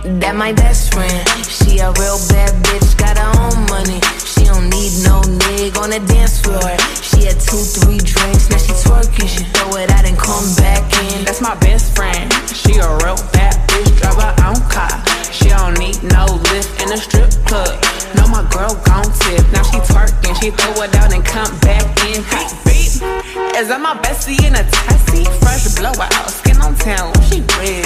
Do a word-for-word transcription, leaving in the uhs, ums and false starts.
That my best friend. She a real bad bitch, got her own money. She don't need no nigga on the dance floor. She had two, three drinks, now she twerking. She throw it out and come back in. That's my best friend. She a real bad bitch, drive her own car. She don't need no lift in a strip club. No, my girl gon' tip. Now she twerking, she throw it out and come back in. Beep, beep. Is that my bestie in a taxi? Fresh blowout, skin on town, she red.